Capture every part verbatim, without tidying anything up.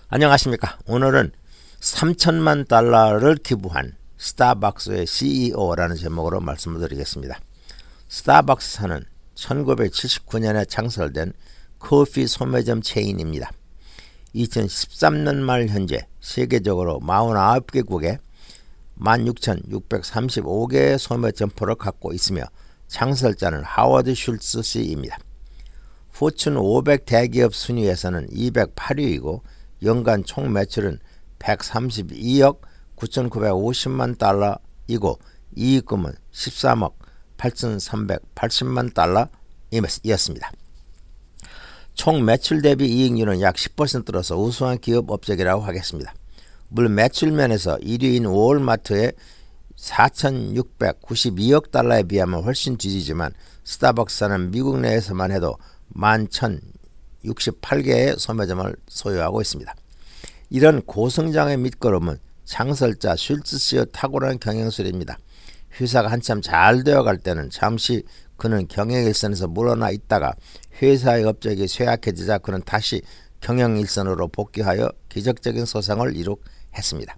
안녕하십니까. 오늘은 삼천만 달러를 기부한 스타벅스의 씨이오라는 제목으로 말씀을 드리겠습니다. 스타벅스사는 천구백칠십구 년에 창설된 커피 소매점 체인입니다. 이천십삼 년 말 현재 세계적으로 사십구 개국에 만 육천육백삼십오 개의 소매 점포를 갖고 있으며 창설자는 하워드 슐츠 씨입니다. 포춘 오백 대기업 순위에서는 이백팔 위이고 연간 총 매출은 백삼십이억 구천구백오십만 달러이고 이익금은 십삼억 팔천삼백팔십만 달러이었습니다. 총 매출 대비 이익률은 약 십 퍼센트로서 우수한 기업 업적이라고 하겠습니다. 물론 매출 면에서 일 위인 월마트의 사천육백구십이억 달러에 비하면 훨씬 뒤지지만 스타벅스는 미국 내에서만 해도 만 천육십팔 개의 소매점을 소유하고 있습니다. 이런 고성장의 밑거름은 창설자 슐츠 씨의 탁월한 경영술입니다. 회사가 한참 잘 되어갈 때는 잠시 그는 경영 일선에서 물러나 있다가 회사의 업적이 쇠약해지자 그는 다시 경영 일선으로 복귀하여 기적적인 소상을 이룩했습니다.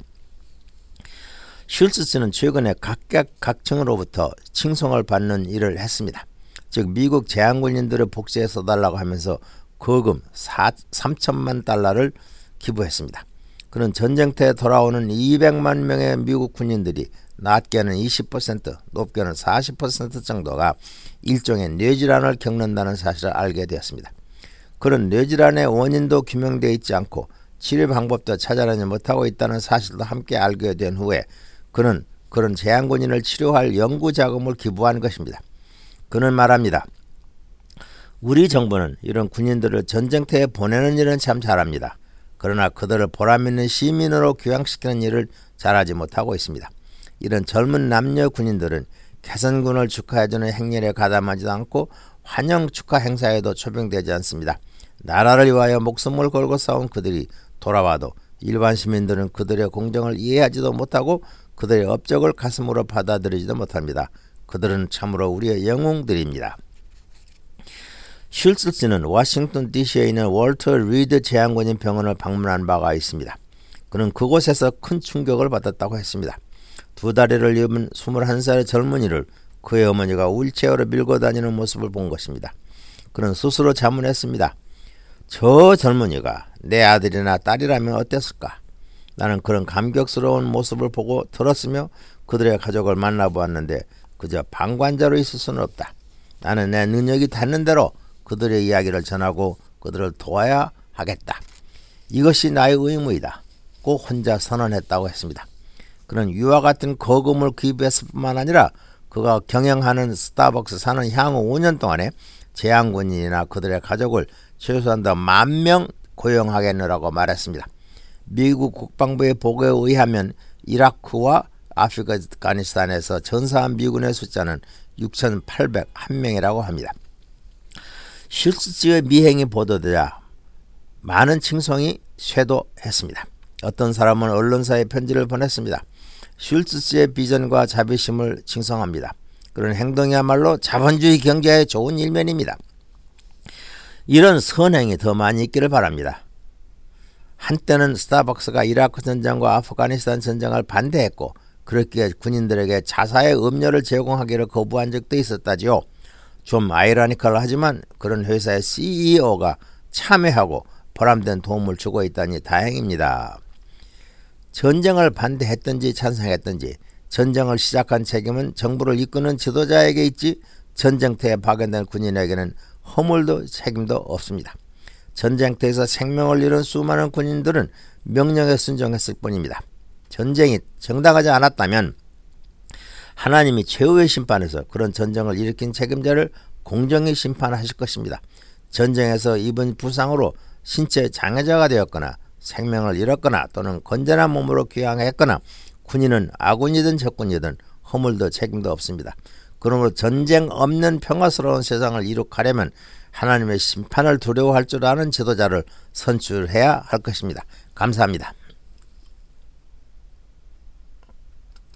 슐츠 씨는 최근에 각계각층으로부터 칭송을 받는 일을 했습니다. 즉 미국 제한군인들을 복지에 써달라고 하면서 거금 삼천만 달러를 기부했습니다. 그는 전쟁터에 돌아오는 이백만 명의 미국 군인들이 낮게는 이십 퍼센트, 높게는 사십 퍼센트 정도가 일종의 뇌질환을 겪는다는 사실을 알게 되었습니다. 그는 뇌질환의 원인도 규명되어 있지 않고 치료 방법도 찾아내지 못하고 있다는 사실도 함께 알게 된 후에 그는 그런 제한군인을 치료할 연구 자금을 기부한 것입니다. 그는 말합니다. 우리 정부는 이런 군인들을 전쟁터에 보내는 일은 참 잘합니다. 그러나 그들을 보람있는 시민으로 교양시키는 일을 잘하지 못하고 있습니다. 이런 젊은 남녀 군인들은 개선군을 축하해주는 행렬에 가담하지도 않고 환영 축하 행사에도 초빙되지 않습니다. 나라를 위하여 목숨을 걸고 싸운 그들이 돌아와도 일반 시민들은 그들의 공정을 이해하지도 못하고 그들의 업적을 가슴으로 받아들이지도 못합니다. 그들은 참으로 우리의 영웅들입니다. 슐츠 씨는 워싱턴 디씨에 있는 월터 리드 제한군인 병원을 방문한 바가 있습니다. 그는 그곳에서 큰 충격을 받았다고 했습니다. 두 다리를 입은 스물한 살의 젊은이를 그의 어머니가 휠체어로 밀고 다니는 모습을 본 것입니다. 그는 스스로 자문했습니다. 저 젊은이가 내 아들이나 딸이라면 어땠을까? 나는 그런 감격스러운 모습을 보고 들었으며 그들의 가족을 만나보았는데 그저 방관자로 있을 수는 없다. 나는 내 능력이 닿는 대로 그들의 이야기를 전하고 그들을 도와야 하겠다. 이것이 나의 의무이다. 꼭 혼자 선언했다고 했습니다. 그는 위와 같은 거금을 기부했을 뿐만 아니라 그가 경영하는 스타벅스 사는 향후 오 년 동안에 제한군인이나 그들의 가족을 최소한 더 만 명 고용하겠노라고 말했습니다. 미국 국방부의 보고에 의하면 이라크와 아프가니스탄에서 전사한 미군의 숫자는 육천팔백일 명이라고 합니다. 슐츠 씨의 미행이 보도되자 많은 칭송이 쇄도했습니다. 어떤 사람은 언론사에 편지를 보냈습니다. 슐츠 씨의 비전과 자비심을 칭송합니다. 그런 행동이야말로 자본주의 경제의 좋은 일면입니다. 이런 선행이 더 많이 있기를 바랍니다. 한때는 스타벅스가 이라크 전쟁과 아프가니스탄 전쟁을 반대했고 그렇기에 군인들에게 자사의 음료를 제공하기를 거부한 적도 있었다지요. 좀 아이러니컬 하지만 그런 회사의 씨이오가 참여하고 보람된 도움을 주고 있다니 다행입니다. 전쟁을 반대했든지 찬성했든지 전쟁을 시작한 책임은 정부를 이끄는 지도자에게 있지 전쟁터에 파견된 군인에게는 허물도 책임도 없습니다. 전쟁터에서 생명을 잃은 수많은 군인들은 명령에 순종했을 뿐입니다. 전쟁이 정당하지 않았다면 하나님이 최후의 심판에서 그런 전쟁을 일으킨 책임자를 공정히 심판하실 것입니다. 전쟁에서 입은 부상으로 신체 장애자가 되었거나 생명을 잃었거나 또는 건전한 몸으로 귀향했거나 군인은 아군이든 적군이든 허물도 책임도 없습니다. 그러므로 전쟁 없는 평화스러운 세상을 이룩하려면 하나님의 심판을 두려워할 줄 아는 지도자를 선출해야 할 것입니다. 감사합니다.